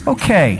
Okay.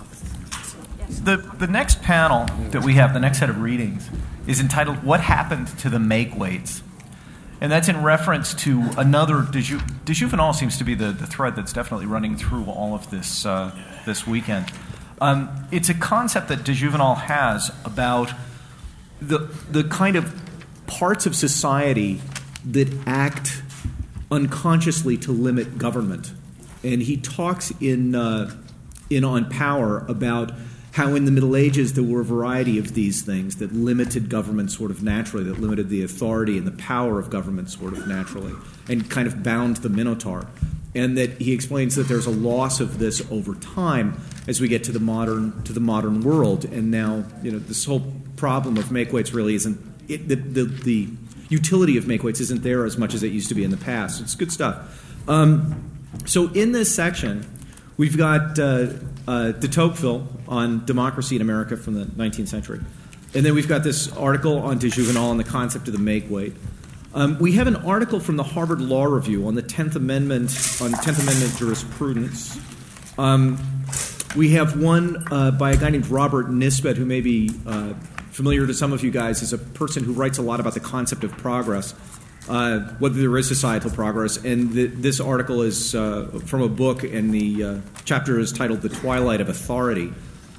The next panel that we have, the next set of readings, is entitled "What Happened to the Make-Weights?" And that's in reference to another de Juvenal seems to be the thread that's definitely running through all of this this weekend. It's a concept that de Juvenal has about the kind of parts of society that act unconsciously to limit government. And he talks in On Power about how in the Middle Ages there were a variety of these things that limited government sort of naturally, that limited the authority and the power of government sort of naturally, and kind of bound the Minotaur. And that he explains that there's a loss of this over time as we get to the modern world. And now, this whole problem of make-weights really isn't the utility of make-weights isn't there as much as it used to be in the past. It's good stuff. So in this section, we've got de Tocqueville on democracy in America from the 19th century. And then we've got this article on de Juvenal and the concept of the make-weight. We have an article from the Harvard Law Review on the 10th Amendment, jurisprudence. We have one by a guy named Robert Nisbet, who may be familiar to some of you guys as a person who writes a lot about the concept of progress, whether there is societal progress. And this article is from a book, and the chapter is titled "The Twilight of Authority."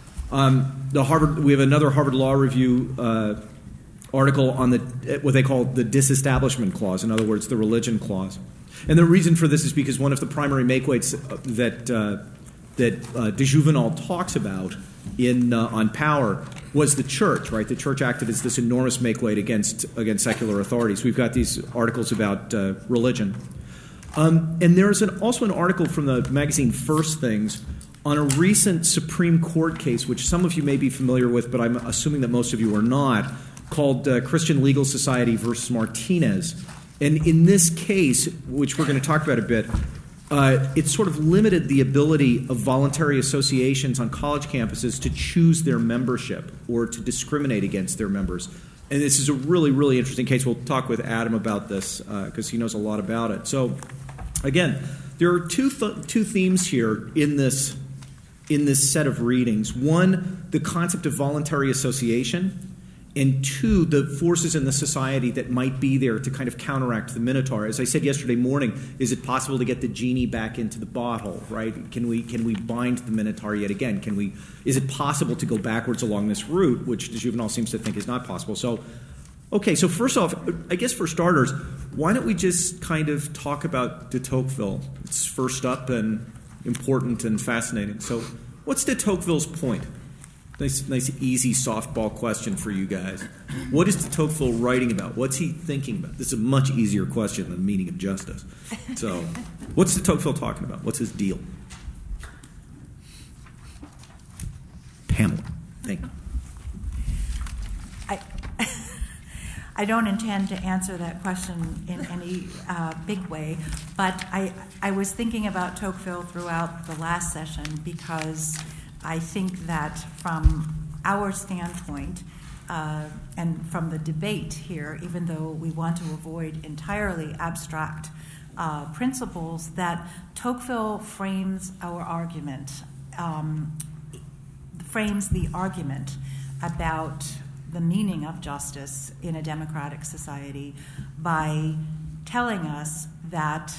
We have another Harvard Law Review article on what they call the Disestablishment Clause, in other words, the religion clause. And the reason for this is because one of the primary make-weights that de Juvenal talks about on Power was the church, right? The church acted as this enormous make-weight against secular authorities. We've got these articles about religion. And there's also an article from the magazine First Things on a recent Supreme Court case, which some of you may be familiar with, but I'm assuming that most of you are not, called Christian Legal Society versus Martinez. And in this case, which we're going to talk about a bit, it sort of limited the ability of voluntary associations on college campuses to choose their membership or to discriminate against their members. And this is a really, really interesting case. We'll talk with Adam about this because he knows a lot about it. So, again, there are two themes here in this set of readings. One, the concept of voluntary association, and two, the forces in the society that might be there to kind of counteract the Minotaur. As I said yesterday morning, is it possible to get the genie back into the bottle, right? Can we bind the Minotaur yet again? Is it possible to go backwards along this route, which de Juvenal seems to think is not possible? So, okay, so first off, I guess for starters, why don't we just kind of talk about de Tocqueville? It's first up and important and fascinating. So what's de Tocqueville's point? Nice, easy softball question for you guys. What is de Tocqueville writing about? What's he thinking about? This is a much easier question than the meaning of justice. So, what's de Tocqueville talking about? What's his deal? Pamela, thank you. I don't intend to answer that question in any big way, but I was thinking about Tocqueville throughout the last session because I think that from our standpoint and from the debate here, even though we want to avoid entirely abstract principles, that Tocqueville frames our argument, frames the argument about the meaning of justice in a democratic society by telling us that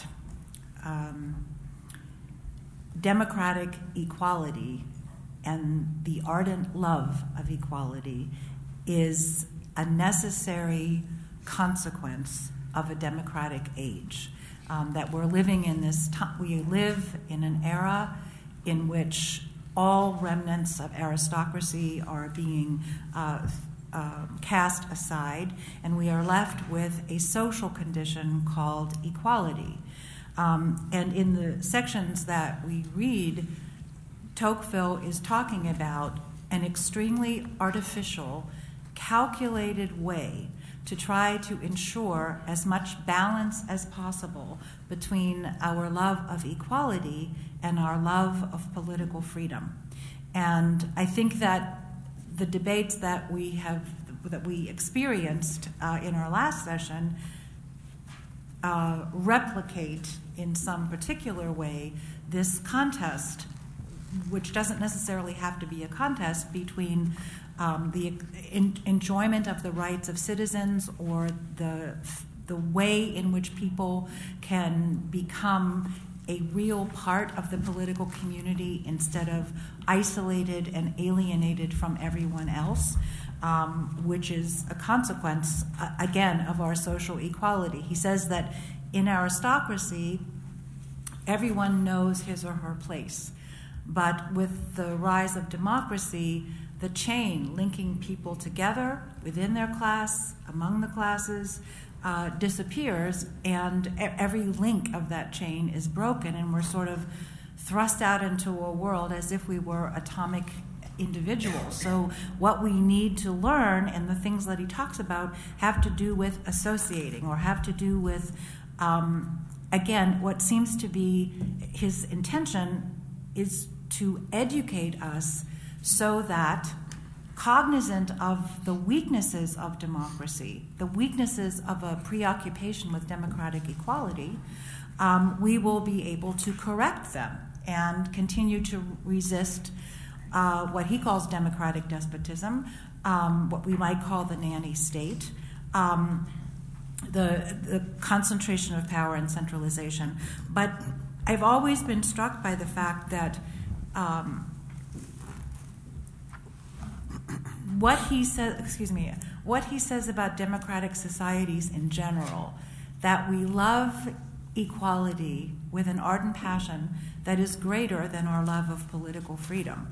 democratic equality and the ardent love of equality is a necessary consequence of a democratic age. That we're living in this time, we live in an era in which all remnants of aristocracy are being cast aside, and we are left with a social condition called equality. And in the sections that we read, Tocqueville is talking about an extremely artificial, calculated way to try to ensure as much balance as possible between our love of equality and our love of political freedom. And I think that the debates that we experienced in our last session replicate in some particular way this contest which doesn't necessarily have to be a contest between the enjoyment of the rights of citizens or the way in which people can become a real part of the political community instead of isolated and alienated from everyone else, which is a consequence, again, of our social equality. He says that in aristocracy, everyone knows his or her place. But with the rise of democracy, the chain linking people together within their class, among the classes, disappears, and every link of that chain is broken, and we're sort of thrust out into a world as if we were atomic individuals. So what we need to learn, and the things that he talks about, have to do with associating, or have to do with, again, what seems to be his intention is to educate us so that, cognizant of the weaknesses of democracy, the weaknesses of a preoccupation with democratic equality, we will be able to correct them and continue to resist what he calls democratic despotism, what we might call the nanny state, the concentration of power and centralization. But I've always been struck by the fact that what he says about democratic societies in general, that we love equality with an ardent passion that is greater than our love of political freedom.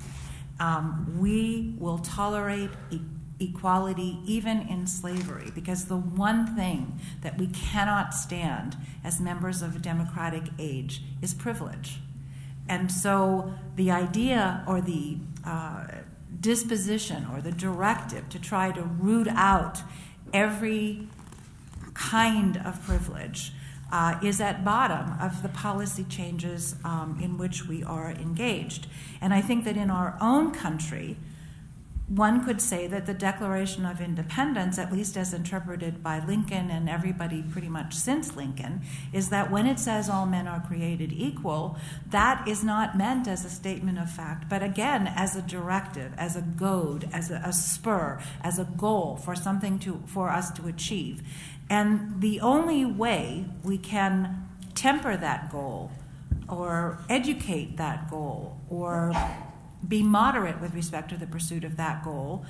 We will tolerate equality even in slavery, because the one thing that we cannot stand as members of a democratic age is privilege. And so the idea, or the disposition, or the directive to try to root out every kind of privilege is at bottom of the policy changes in which we are engaged. And I think that in our own country, one could say that the Declaration of Independence, at least as interpreted by Lincoln and everybody pretty much since Lincoln, is that when it says all men are created equal, that is not meant as a statement of fact, but again as a directive, as a goad, as a spur, as a goal for something for us to achieve. And the only way we can temper that goal, or educate that goal, or be moderate with respect to the pursuit of that goal,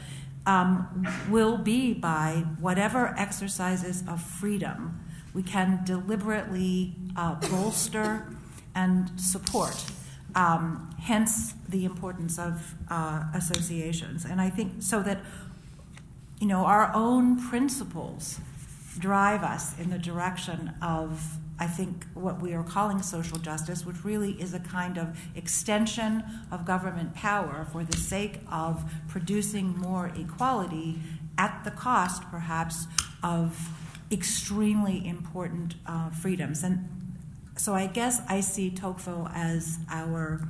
will be by whatever exercises of freedom we can deliberately bolster and support. Hence the importance of associations. And I think so that, our own principles drive us in the direction of, I think, what we are calling social justice, which really is a kind of extension of government power for the sake of producing more equality at the cost, perhaps, of extremely important freedoms. And so I guess I see Tocqueville as our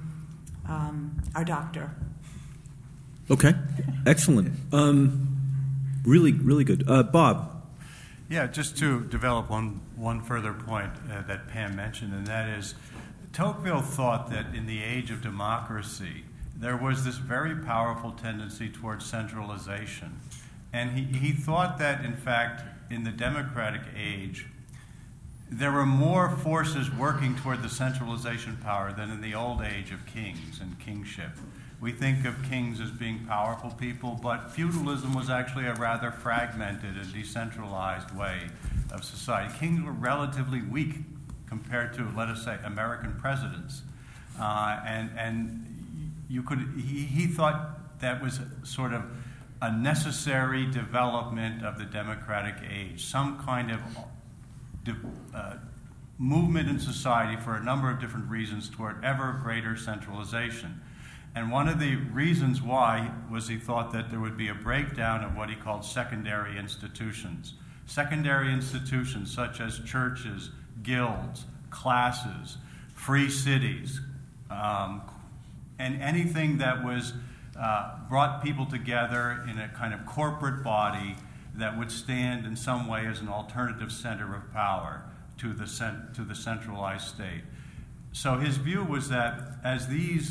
doctor. Okay, excellent. Really, really good. Bob. Yeah, just to develop one further point that Pam mentioned, and that is, Tocqueville thought that in the age of democracy, there was this very powerful tendency towards centralization. And he thought that, in fact, in the democratic age, there were more forces working toward the centralization power than in the old age of kings and kingship. We think of kings as being powerful people, but feudalism was actually a rather fragmented and decentralized way of society. Kings were relatively weak compared to, let us say, American presidents. He thought that was sort of a necessary development of the democratic age, some kind of movement in society for a number of different reasons toward ever greater centralization. And one of the reasons why was he thought that there would be a breakdown of what he called secondary institutions. Secondary institutions such as churches, guilds, classes, free cities, and anything that was brought people together in a kind of corporate body that would stand in some way as an alternative center of power to the centralized state. So his view was that as these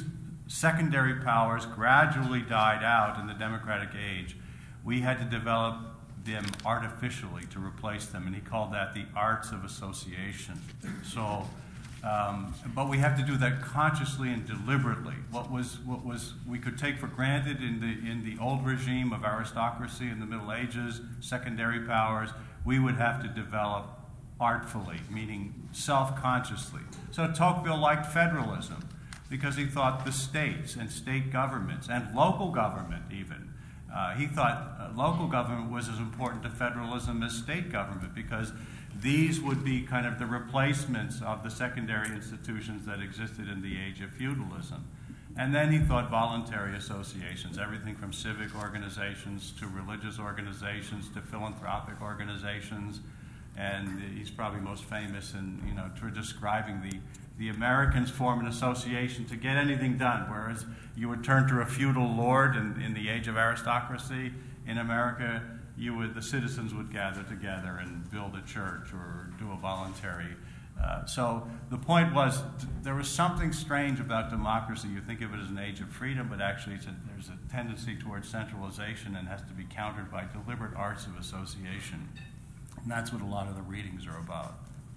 secondary powers gradually died out in the democratic age, we had to develop them artificially to replace them, and he called that the arts of association. So, but we have to do that consciously and deliberately. What was we could take for granted in the old regime of aristocracy in the Middle Ages, secondary powers, we would have to develop artfully, meaning self-consciously. So Tocqueville liked federalism because he thought the states and state governments and local government even, he thought local government was as important to federalism as state government because these would be kind of the replacements of the secondary institutions that existed in the age of feudalism. And then he thought voluntary associations, everything from civic organizations to religious organizations to philanthropic organizations. And he's probably most famous in, for describing the Americans form an association to get anything done, whereas you would turn to a feudal lord in the age of aristocracy. In America, the citizens would gather together and build a church or do a voluntary. So the point was, there was something strange about democracy. You think of it as an age of freedom, but actually there's a tendency towards centralization and has to be countered by deliberate arts of association. And that's what a lot of the readings are about.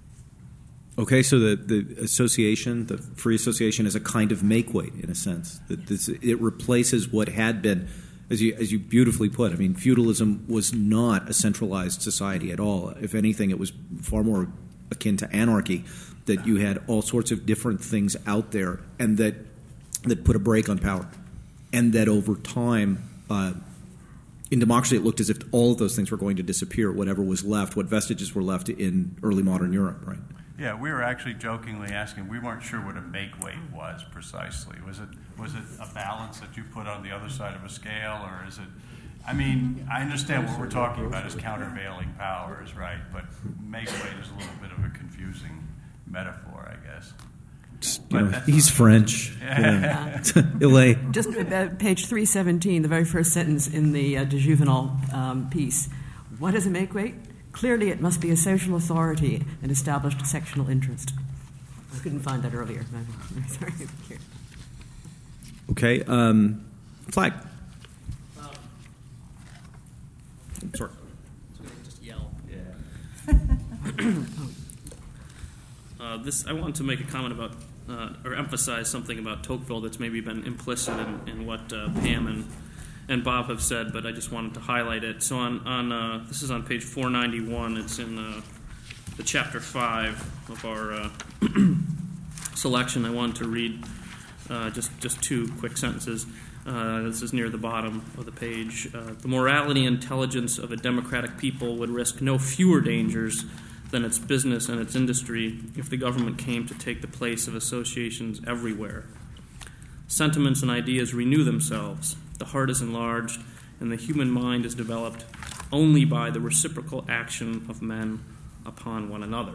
Okay, so the association, the free association, is a kind of make-weight in a sense. It replaces what had been, as you beautifully put. I mean, feudalism was not a centralized society at all. If anything, it was far more akin to anarchy, that you had all sorts of different things out there, and that put a brake on power, and that over time. In democracy, it looked as if all of those things were going to disappear, whatever was left, what vestiges were left in early modern Europe, right? Yeah, we were actually jokingly asking, we weren't sure what a make-weight was precisely. Was it a balance that you put on the other side of a scale, or is it, I mean, I understand what we're talking about is countervailing powers, right? But make-weight is a little bit of a confusing metaphor, I guess. He's French. Yeah. Just page 317, the very first sentence in the de Juvenal piece. What is a make-weight? Clearly it must be a social authority and established sectional interest. I couldn't find that earlier. Sorry. Okay. Flag. Sorry. Just yell. Yeah. I want to make a comment about, or emphasize something about Tocqueville that's maybe been implicit in what Pam and Bob have said, but I just wanted to highlight it. So on this is on page 491. It's in the chapter 5 of our selection. I wanted to read just two quick sentences. This is near the bottom of the page. The morality and intelligence of a democratic people would risk no fewer dangers than its business and its industry if the government came to take the place of associations everywhere. Sentiments and ideas renew themselves, the heart is enlarged, and the human mind is developed only by the reciprocal action of men upon one another.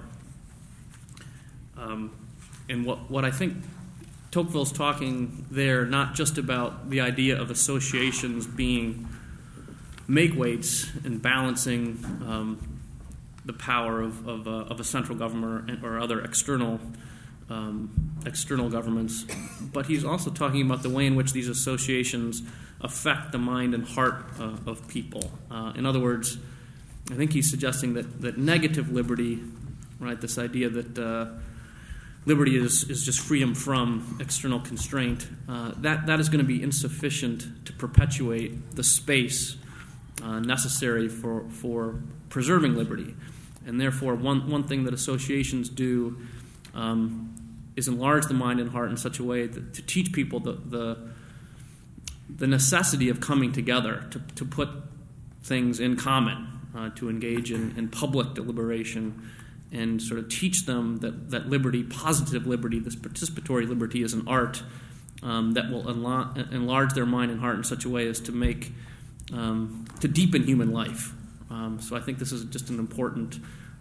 And what I think Tocqueville's talking there, not just about the idea of associations being make-weights and balancing the power of a central government or other external governments, but he's also talking about the way in which these associations affect the mind and heart of people. In other words, I think he's suggesting that negative liberty, right, this idea that liberty is just freedom from external constraint, that is going to be insufficient to perpetuate the space necessary for preserving liberty. And therefore, one thing that associations do is enlarge the mind and heart in such a way that to teach people the necessity of coming together, to put things in common, to engage in public deliberation, and sort of teach them that liberty, positive liberty, this participatory liberty, is an art that will enlarge their mind and heart in such a way as to make to deepen human life. So I think this is just an important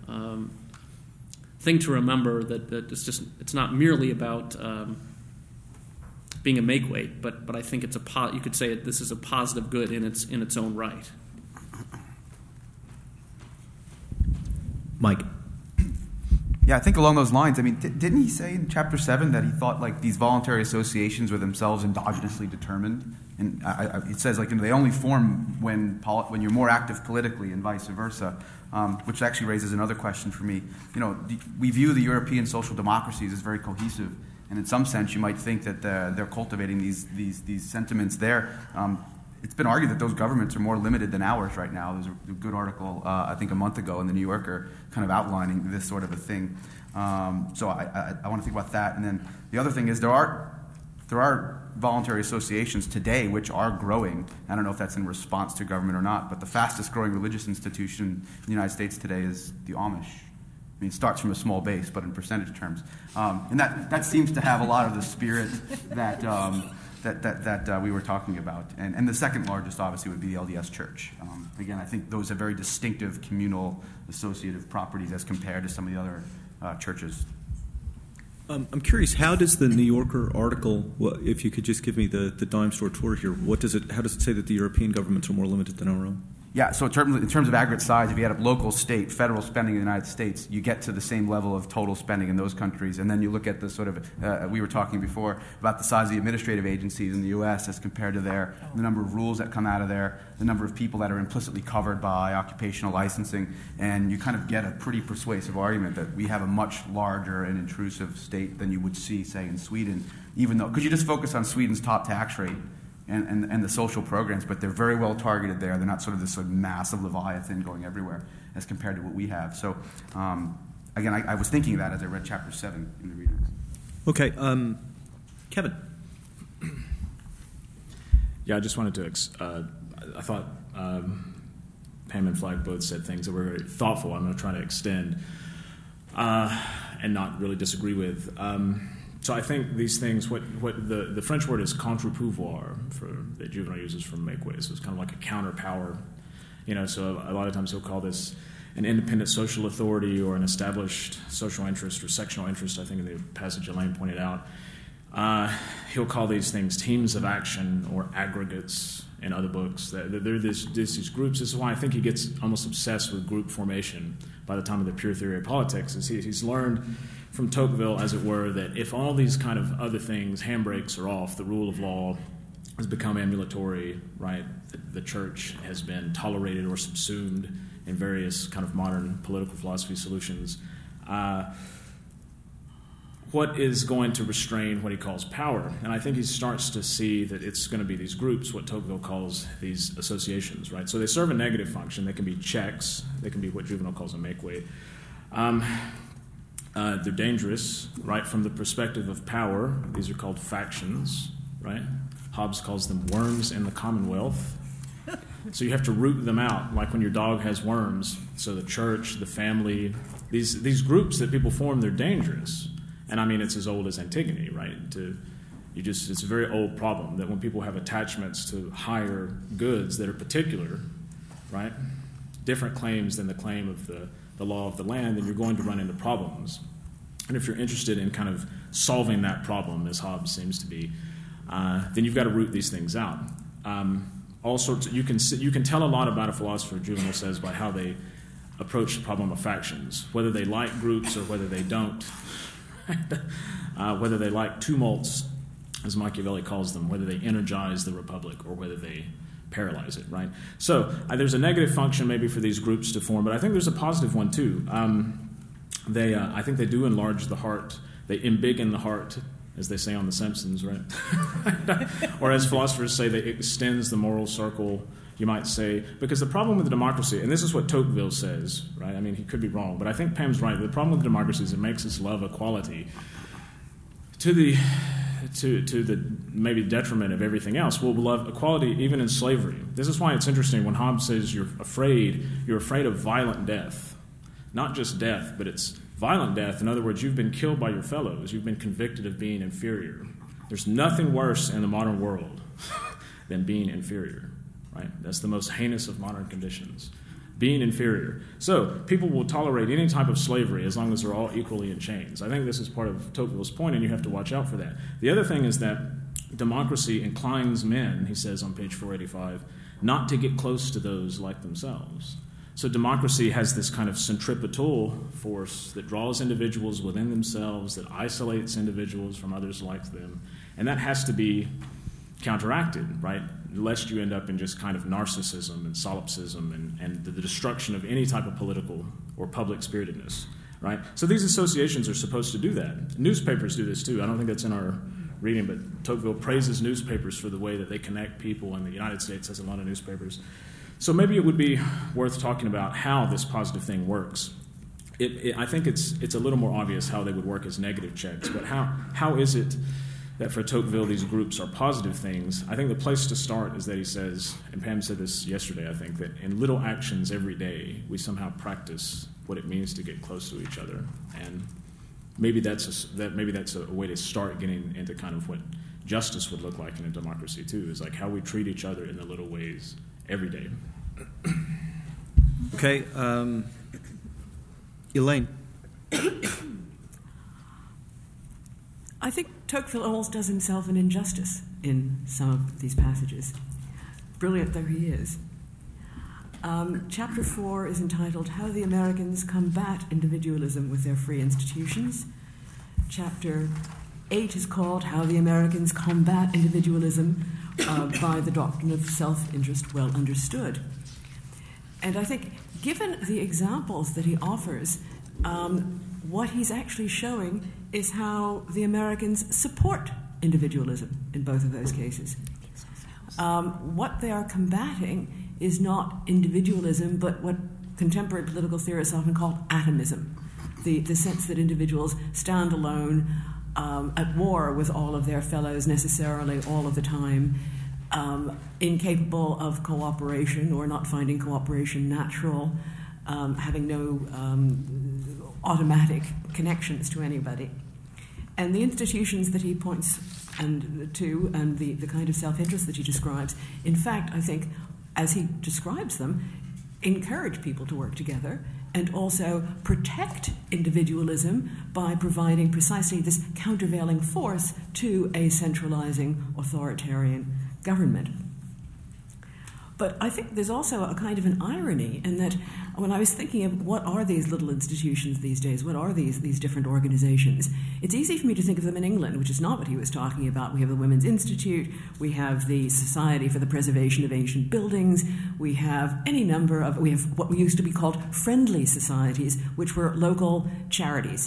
thing to remember, that it's not merely about being a make-weight, but I think it's you could say this is a positive good in its own right. Mike. Yeah, I think along those lines, I mean, didn't he say in Chapter 7 that he thought, like, these voluntary associations were themselves endogenously determined? And it says, like, they only form when you're more active politically and vice versa, which actually raises another question for me. We view the European social democracies as very cohesive, and in some sense you might think that they're cultivating these sentiments there. It's been argued that those governments are more limited than ours right now. There's a good article, I think a month ago, in the New Yorker kind of outlining this sort of a thing. So I want to think about that. And then the other thing is there are voluntary associations today which are growing. I don't know if that's in response to government or not, but the fastest growing religious institution in the United States today is the Amish. I mean, it starts from a small base, but in percentage terms. And that seems to have a lot of the spirit that we were talking about. And the second largest, obviously, would be the LDS Church. Again, I think those are very distinctive communal associative properties as compared to some of the other churches. I'm curious, how does the New Yorker article, if you could just give me the dime store tour here, how does it say that the European governments are more limited than our own? Yeah, so in terms of aggregate size, if you add up local, state, federal spending in the United States, you get to the same level of total spending in those countries. And then you look at the sort of, we were talking before about the size of the administrative agencies in the U.S. as compared to the number of rules that come out of there, the number of people that are implicitly covered by occupational licensing, and you kind of get a pretty persuasive argument that we have a much larger and intrusive state than you would see, say, in Sweden, even though, because you just focus on Sweden's top tax rate and the social programs, but they're very well targeted there. They're not sort of this sort of massive leviathan going everywhere as compared to what we have. So, again, I was thinking of that as I read Chapter 7 in the readings. Okay. Kevin. Yeah, I just wanted to I thought Pam and Flagg both said things that were very thoughtful. I'm going to try to extend and not really disagree with. So I think these things, what the French word is contre-pouvoir, that Juvenal uses from make way. So it's kind of like a counterpower. So a lot of times he'll call this an independent social authority or an established social interest or sectional interest, I think in the passage Elaine pointed out. He'll call these things teams of action or aggregates in other books. They're these groups. This is why I think he gets almost obsessed with group formation by the time of the Pure Theory of Politics. He's learned from Tocqueville, as it were, that if all these kind of other things, handbrakes are off, the rule of law has become ambulatory, right? The church has been tolerated or subsumed in various kind of modern political philosophy solutions. What is going to restrain what he calls power? And I think he starts to see that it's going to be these groups, what Tocqueville calls these associations, right? So they serve a negative function. They can be checks. They can be what Juvenal calls a make-weight. They're dangerous, right, from the perspective of power. These are called factions, right? Hobbes calls them worms in the commonwealth. So you have to root them out, like when your dog has worms. So the church, the family, these groups that people form, they're dangerous. And I mean, it's as old as Antigone, right? It's a very old problem that when people have attachments to higher goods that are particular, right? Different claims than the claim of the law of the land, then you're going to run into problems. And if you're interested in kind of solving that problem, as Hobbes seems to be, then you've got to root these things out. All sorts. You can tell a lot about a philosopher, Juvenal says, by how they approach the problem of factions, whether they like groups or whether they don't, whether they like tumults, as Machiavelli calls them, whether they energize the republic or whether they paralyze it, right? So there's a negative function maybe for these groups to form, but I think there's a positive one too. I think they do enlarge the heart. They embiggen the heart, as they say on The Simpsons, right? Or as philosophers say, they extends the moral circle, you might say. Because the problem with the democracy, and this is what Tocqueville says, right? I mean, he could be wrong, but I think Pam's right. The problem with the democracy is it makes us love equality to the maybe detriment of everything else. We'll love equality even in slavery. This is why it's interesting when Hobbes says you're afraid of violent death. Not just death, but it's violent death. In other words, you've been killed by your fellows. You've been convicted of being inferior. There's nothing worse in the modern world than being inferior, right? That's the most heinous of modern conditions, being inferior. So people will tolerate any type of slavery as long as they're all equally in chains. I think this is part of Tocqueville's point, and you have to watch out for that. The other thing is that democracy inclines men, he says on page 485, not to get close to those like themselves. So democracy has this kind of centripetal force that draws individuals within themselves, that isolates individuals from others like them, and that has to be counteracted, right? Lest you end up in just kind of narcissism and solipsism and the destruction of any type of political or public spiritedness, right? So these associations are supposed to do that. Newspapers do this too. I don't think that's in our reading, but Tocqueville praises newspapers for the way that they connect people, and the United States has a lot of newspapers. So maybe it would be worth talking about how this positive thing works. I think it's a little more obvious how they would work as negative checks, but how is it that for Tocqueville these groups are positive things? I think the place to start is that he says, and Pam said this yesterday, I think, that in little actions every day we somehow practice what it means to get close to each other, and maybe that's a way to start getting into kind of what justice would look like in a democracy too, is like how we treat each other in the little ways every day. Okay, Elaine. I think Tocqueville almost does himself an injustice in some of these passages, brilliant though he is. Chapter 4 is entitled How the Americans Combat Individualism with Their Free Institutions. Chapter 8 is called How the Americans Combat Individualism by the Doctrine of Self-Interest Well Understood. And I think, given the examples that he offers, what he's actually showing is how the Americans support individualism in both of those cases. What they are combating is not individualism, but what contemporary political theorists often call atomism, the sense that individuals stand alone, at war with all of their fellows necessarily all of the time, incapable of cooperation or not finding cooperation natural, having no automatic connections to anybody. And the institutions that he points to and the kind of self-interest that he describes, in fact, I think, as he describes them, encourage people to work together and also protect individualism by providing precisely this countervailing force to a centralizing authoritarian government. But I think there's also a kind of an irony in that when I was thinking of what are these little institutions these days, what are these different organizations, it's easy for me to think of them in England, which is not what he was talking about. We have the Women's Institute, we have the Society for the Preservation of Ancient Buildings, we have we have what used to be called friendly societies, which were local charities.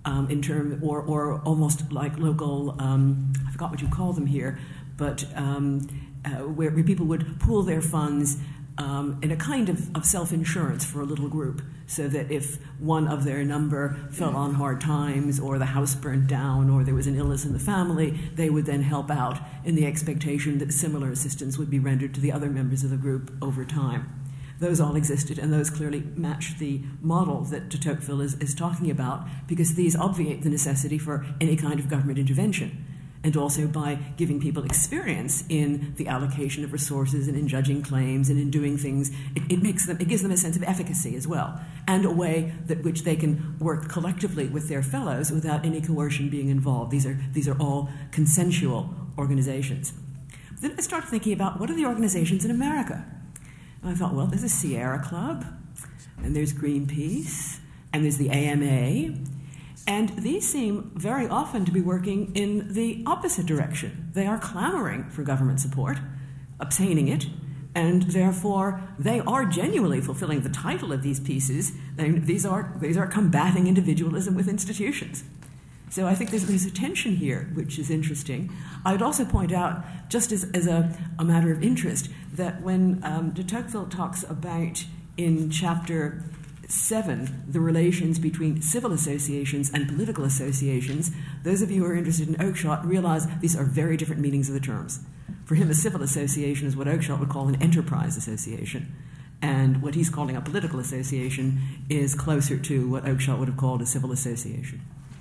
Or almost like local, I forgot what you call them here, but where people would pool their funds in a kind of self-insurance for a little group, so that if one of their number fell on hard times or the house burnt down or there was an illness in the family, they would then help out in the expectation that similar assistance would be rendered to the other members of the group over time. Those all existed, and those clearly match the model that de Tocqueville is talking about, because these obviate the necessity for any kind of government intervention. And also by giving people experience in the allocation of resources and in judging claims and in doing things, it gives them a sense of efficacy as well, and a way that which they can work collectively with their fellows without any coercion being involved. These are all consensual organizations. Then I started thinking about what are the organizations in America? And I thought, well, there's a Sierra Club, and there's Greenpeace, and there's the AMA. And these seem very often to be working in the opposite direction. They are clamoring for government support, obtaining it, and therefore they are genuinely fulfilling the title of these pieces. These are combating individualism with institutions. So I think there's a tension here, which is interesting. I would also point out, just as a matter of interest, that when de Tocqueville talks about in chapter 7, the relations between civil associations and political associations, those of you who are interested in Oakeshott realize these are very different meanings of the terms. For him, a civil association is what Oakeshott would call an enterprise association, and what he's calling a political association is closer to what Oakeshott would have called a civil association.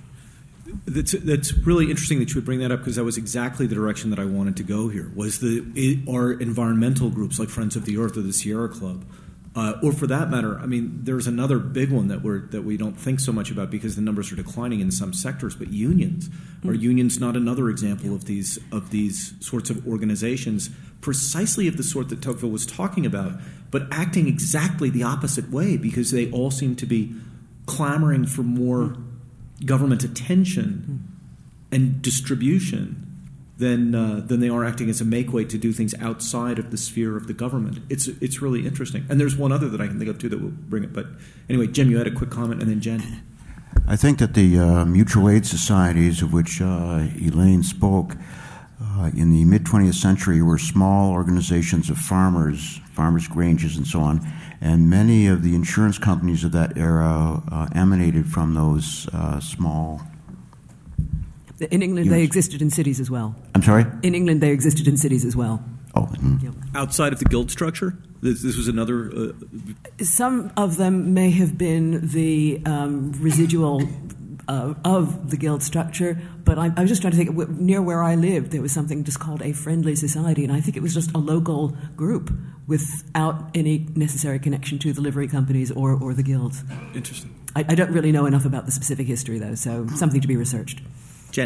That's really interesting that you would bring that up, because that was exactly the direction that I wanted to go here, are environmental groups like Friends of the Earth or the Sierra Club. Or for that matter, I mean, there's another big one that we don't think so much about because the numbers are declining in some sectors. But unions, are unions not another example of these sorts of organizations precisely of the sort that Tocqueville was talking about, but acting exactly the opposite way, because they all seem to be clamoring for more government attention and distribution than they are acting as a make-weight to do things outside of the sphere of the government. It's really interesting. And there's one other that I can think of, too, that will bring it. But anyway, Jim, you had a quick comment, and then Jen. I think that the mutual aid societies of which Elaine spoke in the mid-20th century were small organizations of farmers granges, and so on. And many of the insurance companies of that era emanated from those small. In England, they existed in cities as well. I'm sorry? In England, they existed in cities as well. Oh. Mm-hmm. Yep. Outside of the guild structure? This was another... Some of them may have been the residual of the guild structure, but I was just trying to think, near where I lived, there was something just called a friendly society, and I think it was just a local group without any necessary connection to the livery companies or the guilds. Interesting. I don't really know enough about the specific history, though, so something to be researched. Jen.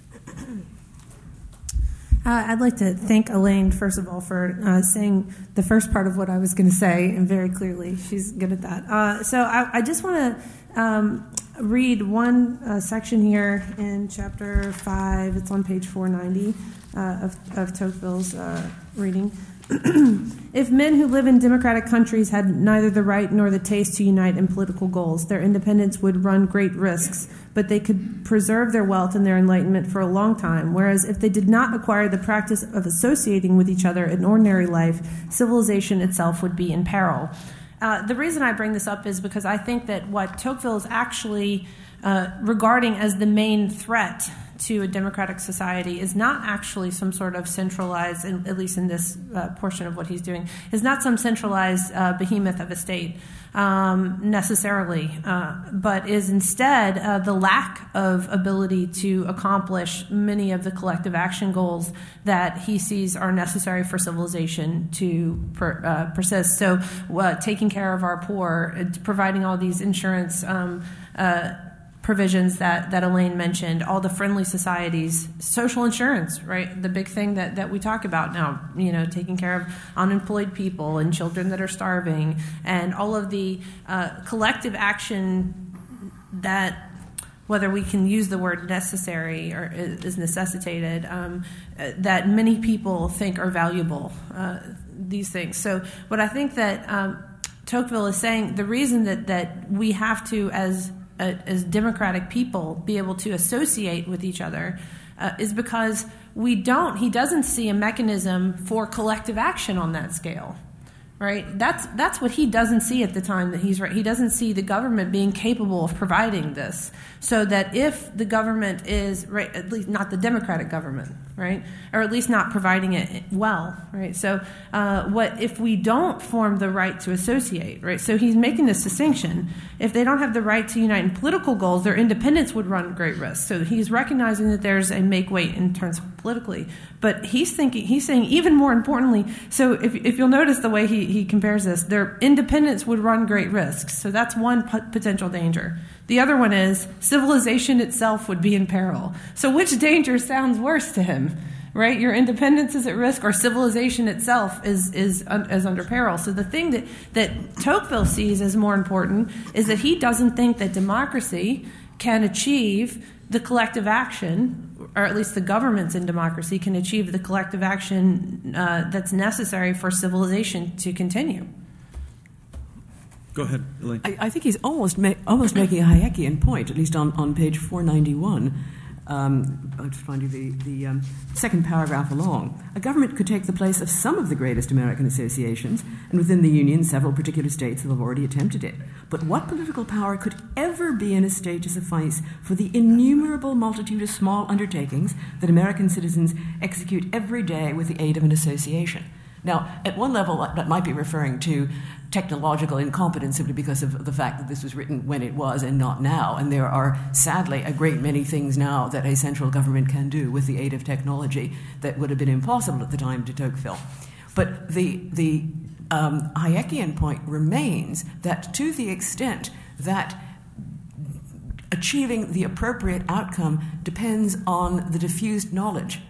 I'd like to thank Elaine, first of all, for saying the first part of what I was going to say, and very clearly. She's good at that. So I just want to read one section here in Chapter 5. It's on page 490 of Tocqueville's reading. If men who live in democratic countries had neither the right nor the taste to unite in political goals, their independence would run great risks, but they could preserve their wealth and their enlightenment for a long time, whereas if they did not acquire the practice of associating with each other in ordinary life, civilization itself would be in peril. The reason I bring this up is because I think that what Tocqueville is actually regarding as the main threat to a democratic society is not actually some sort of centralized, at least in this portion of what he's doing, is not some centralized behemoth of a state necessarily, but is instead the lack of ability to accomplish many of the collective action goals that he sees are necessary for civilization to persist. So taking care of our poor, providing all these insurance provisions that Elaine mentioned, all the friendly societies, social insurance, right? The big thing that we talk about now, taking care of unemployed people and children that are starving, and all of the collective action that, whether we can use the word necessary or is necessitated, that many people think are valuable, these things. So what I think that Tocqueville is saying, the reason that we have to, as democratic people, be able to associate with each other is because he doesn't see a mechanism for collective action on that scale, right? That's what he doesn't see at the time that he's right. He doesn't see the government being capable of providing this, so that if the government is, right, at least not the democratic government, right, or at least not providing it well, right? So what if we don't form the right to associate, right? So he's making this distinction. If they don't have the right to unite in political goals, their independence would run great risk. So he's recognizing that there's a make-weight in terms of politically. But he's saying even more importantly, so if you'll notice the way he compares this, their independence would run great risks. So that's one potential danger. The other one is civilization itself would be in peril. So which danger sounds worse to him, right? Your independence is at risk, or civilization itself is under peril. So the thing that Tocqueville sees as more important is that he doesn't think that democracy can achieve the collective action, or at least the governments in democracy can achieve the collective action that's necessary for civilization to continue. Go ahead, Elaine. I think he's almost making a Hayekian point, at least on page 491. I'll just find you the second paragraph along. A government could take the place of some of the greatest American associations, and within the Union, several particular states have already attempted it. But what political power could ever be in a state to suffice for the innumerable multitude of small undertakings that American citizens execute every day with the aid of an association? Now, at one level, that might be referring to technological incompetence simply because of the fact that this was written when it was and not now. And there are, sadly, a great many things now that a central government can do with the aid of technology that would have been impossible at the time to Tocqueville. But the Hayekian point remains that to the extent that achieving the appropriate outcome depends on the diffused knowledge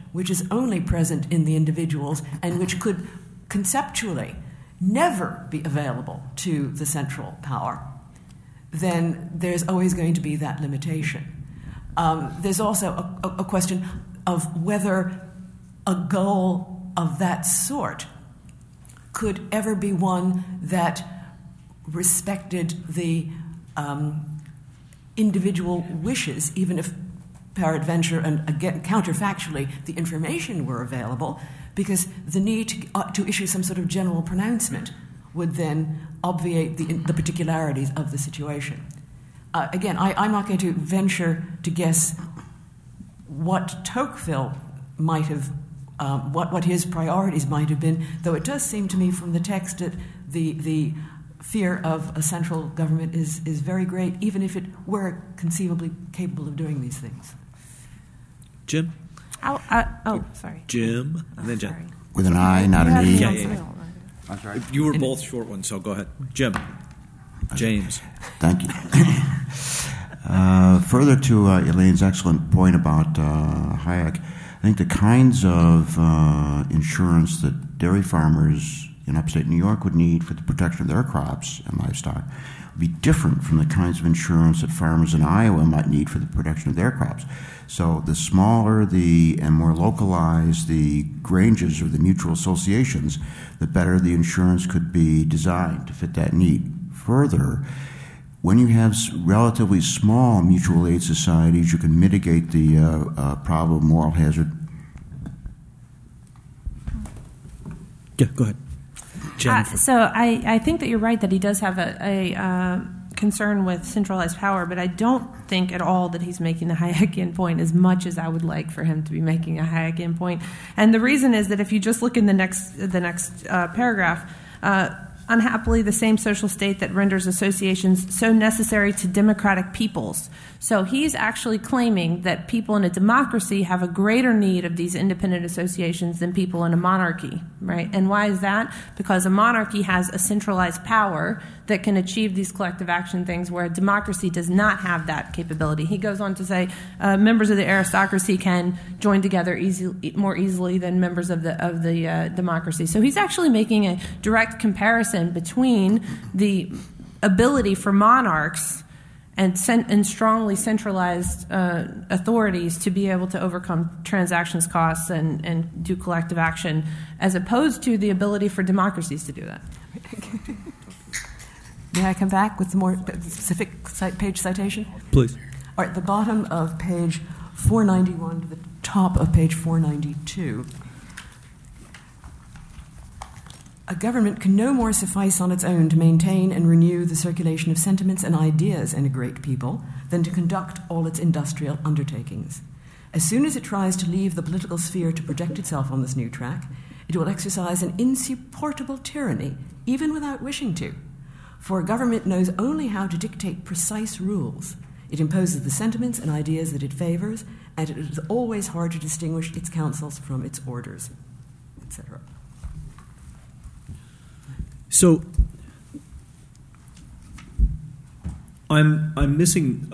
which is only present in the individuals and which could conceptually never be available to the central power, then there's always going to be that limitation. There's also a question of whether a goal of that sort could ever be one that respected the individual wishes, even if peradventure and again counterfactually the information were available, because the need to issue some sort of general pronouncement would then obviate the particularities of the situation. Again, I'm not going to venture to guess what Tocqueville might have, what his priorities might have been, though it does seem to me from the text that the fear of a central government is very great, even if it were conceivably capable of doing these things. Jim? Sorry. Jim, and then Jen. Sorry. With an I, not an E. Yeah. I'm sorry. You were both short ones, so go ahead. Jim. James. Thank you. Further to Elaine's excellent point about Hayek, I think the kinds of insurance that dairy farmers in upstate New York would need for the protection of their crops and livestock would be different from the kinds of insurance that farmers in Iowa might need for the protection of their crops. So the smaller and more localized the granges or the mutual associations, the better the insurance could be designed to fit that need. Further, when you have relatively small mutual aid societies, you can mitigate the problem of moral hazard. Yeah, go ahead. So I think that you're right that he does have a concern with centralized power, but I don't think at all that he's making a Hayekian point as much as I would like for him to be making a Hayekian point. And the reason is that if you just look in the next paragraph, unhappily, the same social state that renders associations so necessary to democratic peoples. So he's actually claiming that people in a democracy have a greater need of these independent associations than people in a monarchy, right? And why is that? Because a monarchy has a centralized power that can achieve these collective action things, where a democracy does not have that capability. He goes on to say members of the aristocracy can join together more easily than members of the democracy. So he's actually making a direct comparison between the ability for monarchs and strongly centralized authorities to be able to overcome transactions costs and do collective action, as opposed to the ability for democracies to do that. May I come back with more specific page citation? Please. All right, the bottom of page 491 to the top of page 492. A government can no more suffice on its own to maintain and renew the circulation of sentiments and ideas in a great people than to conduct all its industrial undertakings. As soon as it tries to leave the political sphere to project itself on this new track, it will exercise an insupportable tyranny, even without wishing to. For a government knows only how to dictate precise rules. It imposes the sentiments and ideas that it favors, and it is always hard to distinguish its counsels from its orders, etc. So I'm missing.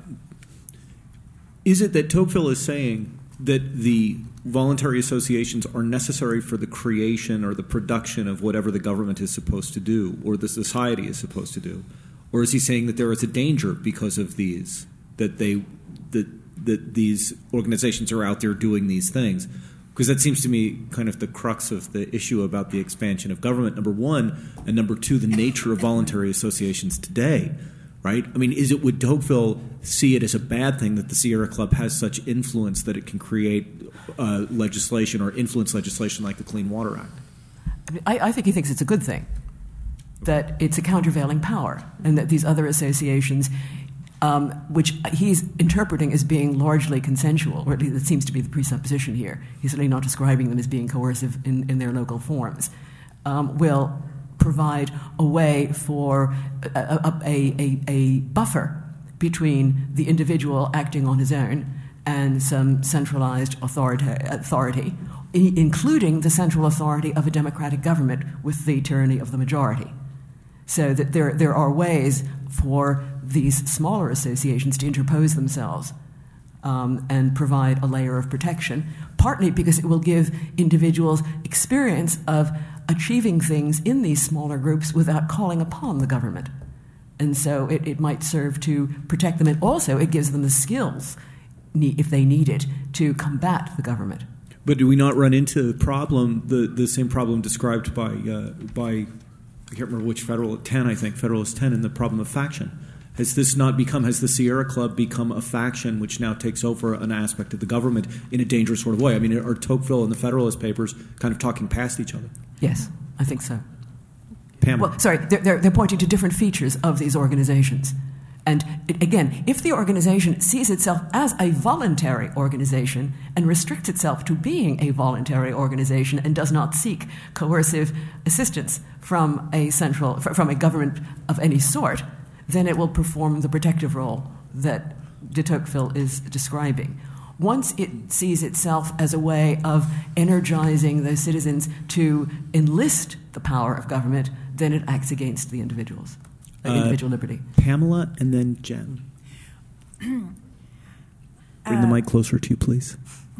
Is it that Tocqueville is saying that the voluntary associations are necessary for the creation or the production of whatever the government is supposed to do or the society is supposed to do? Or is he saying that there is a danger because of these, that these organizations are out there doing these things? Because that seems to me kind of the crux of the issue about the expansion of government, number one, and number two, the nature of voluntary associations today, right? I mean, would Tocqueville see it as a bad thing that the Sierra Club has such influence that it can create legislation or influence legislation like the Clean Water Act? I think he thinks it's a good thing, that it's a countervailing power, and that these other associations, which he's interpreting as being largely consensual, or at least it seems to be the presupposition here. He's certainly not describing them as being coercive in their local forms, will provide a way for a buffer between the individual acting on his own and some centralized authority, including the central authority of a democratic government with the tyranny of the majority. So that there are ways for these smaller associations to interpose themselves and provide a layer of protection, partly because it will give individuals experience of achieving things in these smaller groups without calling upon the government. And so it might serve to protect them, and also it gives them the skills, if they need it, to combat the government. But do we not run into the problem, the same problem described by I can't remember which Federalist 10, in the problem of faction? Has the Sierra Club become a faction which now takes over an aspect of the government in a dangerous sort of way? I mean, are Tocqueville and the Federalist Papers kind of talking past each other? Yes, I think so. Pamela. Well, sorry, they're pointing to different features of these organizations. And again, if the organization sees itself as a voluntary organization and restricts itself to being a voluntary organization and does not seek coercive assistance from a government of any sort, then it will perform the protective role that de Tocqueville is describing. Once it sees itself as a way of energizing those citizens to enlist the power of government, then it acts against the individual liberty. Pamela and then Jen. Bring the mic closer to you, please.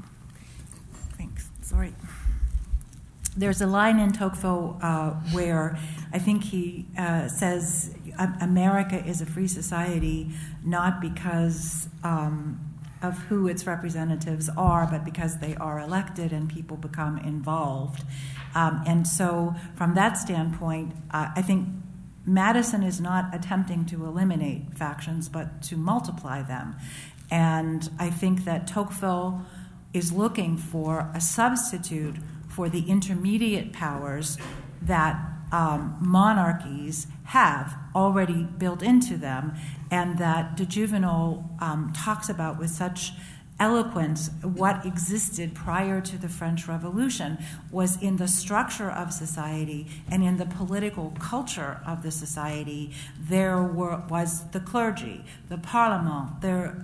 Thanks. Sorry. There's a line in Tocqueville where I think he says America is a free society not because of who its representatives are, but because they are elected and people become involved. And so from that standpoint, I think Madison is not attempting to eliminate factions, but to multiply them. And I think that Tocqueville is looking for a substitute for the intermediate powers that monarchies have already built into them, and that de Juvenal talks about with such eloquence. What existed prior to the French Revolution was in the structure of society and in the political culture of the society. There was the clergy, the parlement,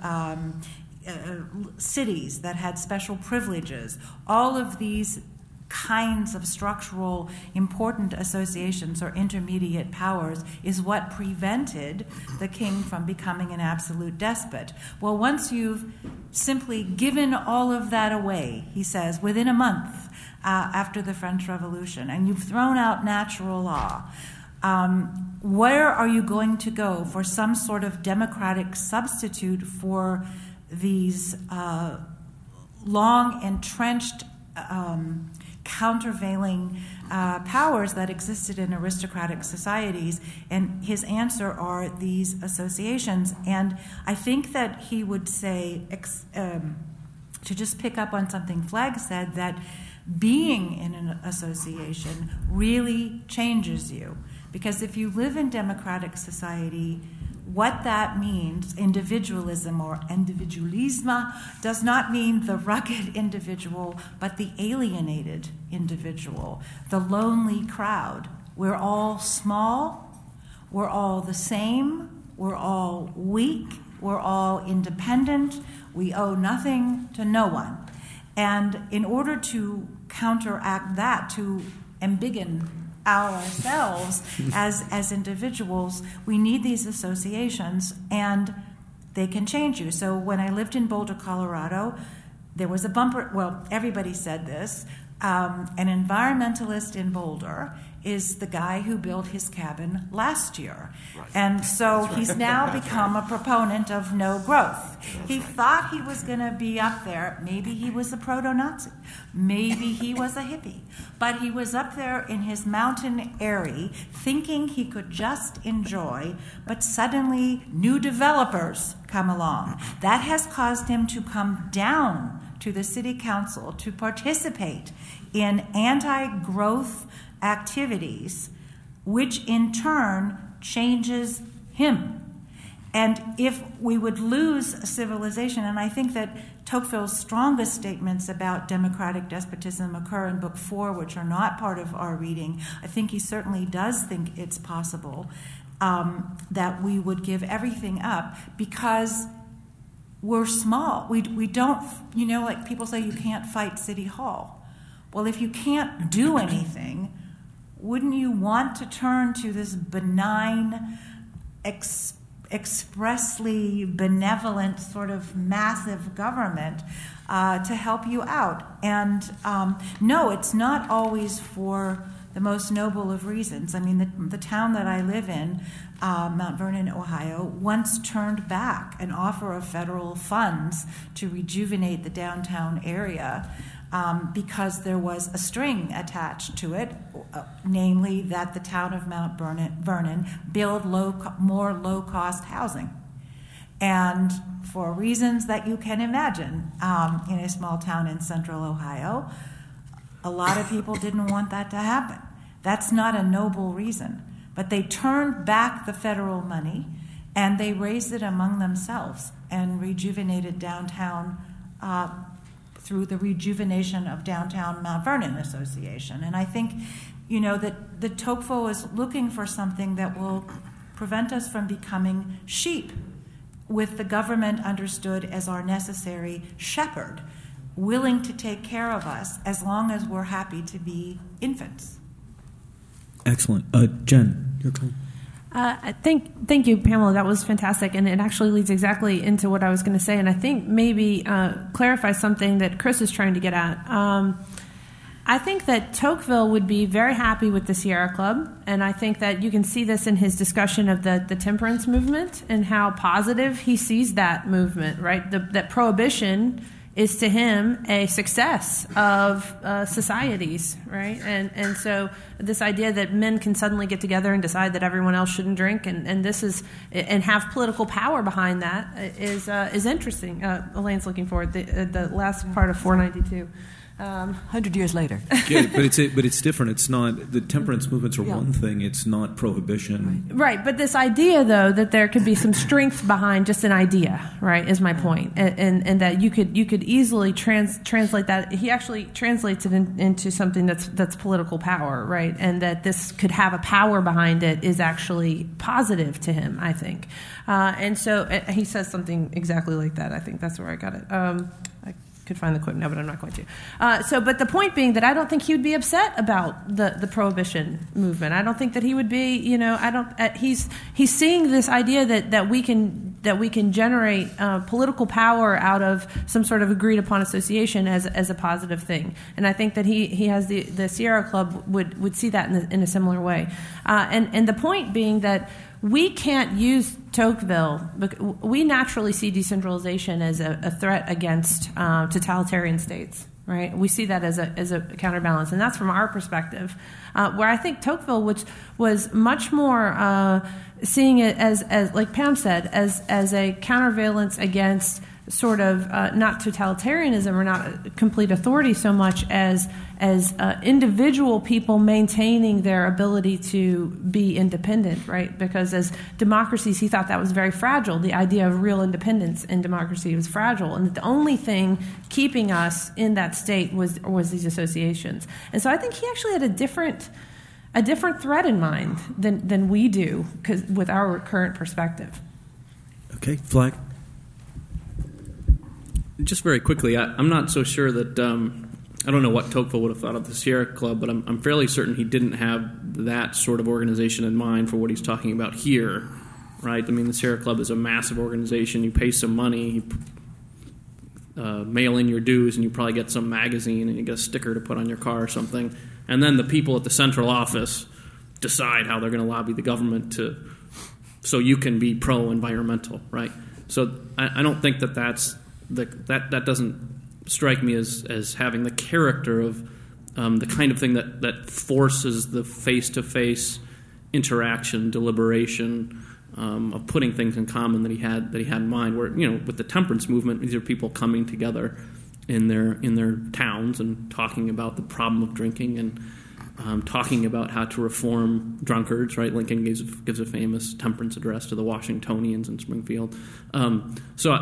cities that had special privileges. All of these kinds of structural important associations or intermediate powers is what prevented the king from becoming an absolute despot. Well, once you've simply given all of that away, he says, within a month after the French Revolution, and you've thrown out natural law, where are you going to go for some sort of democratic substitute for these long entrenched countervailing powers that existed in aristocratic societies? And his answer are these associations. And I think that he would say, to just pick up on something Flagg said, that being in an association really changes you. Because if you live in democratic society, what that means, individualism or individualisme, does not mean the rugged individual, but the alienated individual, the lonely crowd. We're all small, we're all the same, we're all weak, we're all independent, we owe nothing to no one. And in order to counteract that, to embiggen ourselves as individuals, we need these associations, and they can change you. So when I lived in Boulder, Colorado, there was a bumper, well, everybody said this, an environmentalist in Boulder is the guy who built his cabin last year. Right. And so he's now become a proponent of no growth. He thought he was going to be up there. Maybe he was a proto-Nazi. Maybe he was a hippie. But he was up there in his mountain eyrie thinking he could just enjoy, but suddenly new developers come along. That has caused him to come down to the city council to participate in anti-growth activities, which in turn changes him. And if we would lose civilization, and I think that Tocqueville's strongest statements about democratic despotism occur in Book 4, which are not part of our reading. I think he certainly does think it's possible that we would give everything up because we're small. We don't, like people say you can't fight City Hall. Well, if you can't do anything, wouldn't you want to turn to this benign expressly benevolent sort of massive government to help you out. And no, it's not always for the most noble of reasons. I mean, the town that I live in, Mount Vernon, Ohio, once turned back an offer of federal funds to rejuvenate the downtown area because there was a string attached to it, namely that the town of Mount Vernon build more low-cost housing. And for reasons that you can imagine, in a small town in central Ohio, a lot of people didn't want that to happen. That's not a noble reason. But they turned back the federal money, and they raised it among themselves and rejuvenated downtown through the Rejuvenation of Downtown Mount Vernon Association. And I think, that the Tocqueville is looking for something that will prevent us from becoming sheep, with the government understood as our necessary shepherd, willing to take care of us as long as we're happy to be infants. Excellent. Jen, your call. Thank you, Pamela. That was fantastic, and it actually leads exactly into what I was going to say, and I think maybe clarify something that Chris is trying to get at. I think that Tocqueville would be very happy with the Sierra Club, and I think that you can see this in his discussion of the temperance movement and how positive he sees that movement, right? That prohibition is to him a success of societies, right? And so this idea that men can suddenly get together and decide that everyone else shouldn't drink, and this is and have political power behind that is interesting. Elaine's looking forward. The last part of 492. 100 years later. Yeah, but it's different. It's not, the temperance movements are one thing. It's not prohibition. Right, but this idea, though, that there could be some strength behind just an idea, right, is my point, and that you could easily translate that. He actually translates it into something that's political power, right, and that this could have a power behind it is actually positive to him, I think, and so he says something exactly like that. I think that's where I got it. Could find the quote now, but I'm not going to. But the point being that I don't think he would be upset about the prohibition movement. I don't think that he would be. He's seeing this idea that we can generate political power out of some sort of agreed upon association as a positive thing. And I think that he has the Sierra Club would see that in a similar way. And the point being that we can't use Tocqueville. We naturally see decentralization as a threat against totalitarian states, right? We see that as a counterbalance, and that's from our perspective. Where I think Tocqueville, which was much more seeing it as like Pam said, as a countervalence against sort of not totalitarianism or not complete authority so much as individual people maintaining their ability to be independent, right? Because as democracies, he thought that was very fragile. The idea of real independence in democracy was fragile, and that the only thing keeping us in that state was these associations. And so I think he actually had a different threat in mind than we do, because with our current perspective. Okay, Flag. Just very quickly, I'm not so sure that I don't know what Tocqueville would have thought of the Sierra Club, but I'm fairly certain he didn't have that sort of organization in mind for what he's talking about here, right? I mean, the Sierra Club is a massive organization. You pay some money, you mail in your dues, and you probably get some magazine, and you get a sticker to put on your car or something. And then the people at the central office decide how they're going to lobby the government so you can be pro-environmental, right? So I don't think that that doesn't strike me as having the character of the kind of thing that forces the face-to-face interaction, deliberation, of putting things in common that he had in mind. Where with the temperance movement, these are people coming together in their towns and talking about the problem of drinking and talking about how to reform drunkards. Right, Lincoln gives a famous temperance address to the Washingtonians in Springfield. So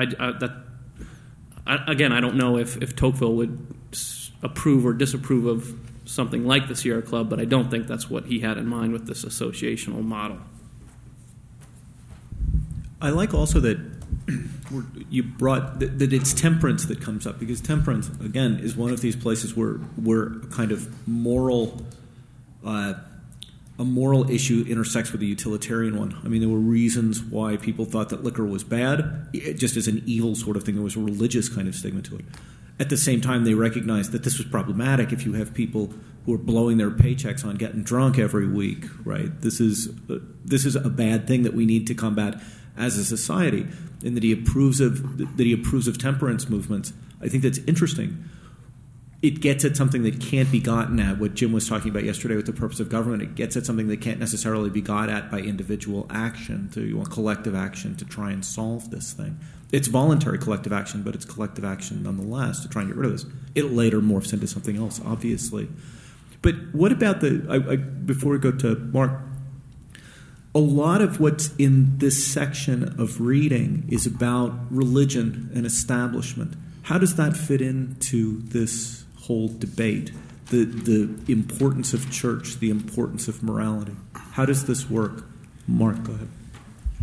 Again, I don't know if Tocqueville would approve or disapprove of something like the Sierra Club, but I don't think that's what he had in mind with this associational model. I like also that you brought that it's temperance that comes up, because temperance, again, is one of these places where a kind of moral a moral issue intersects with a utilitarian one. I mean, there were reasons why people thought that liquor was bad, just as an evil sort of thing. There was a religious kind of stigma to it. At the same time, they recognized that this was problematic if you have people who are blowing their paychecks on getting drunk every week, right? This is a bad thing that we need to combat as a society, and that he approves of temperance movements. I think that's interesting. It gets at something that can't be gotten at, what Jim was talking about yesterday with the purpose of government. It gets at something that can't necessarily be got at by individual action, collective action to try and solve this thing. It's voluntary collective action, but it's collective action nonetheless to try and get rid of this. It later morphs into something else, obviously. But what about before we go to Mark, a lot of what's in this section of reading is about religion and establishment. How does that fit into this whole debate? The importance of church, the importance of morality. How does this work? Mark, go ahead.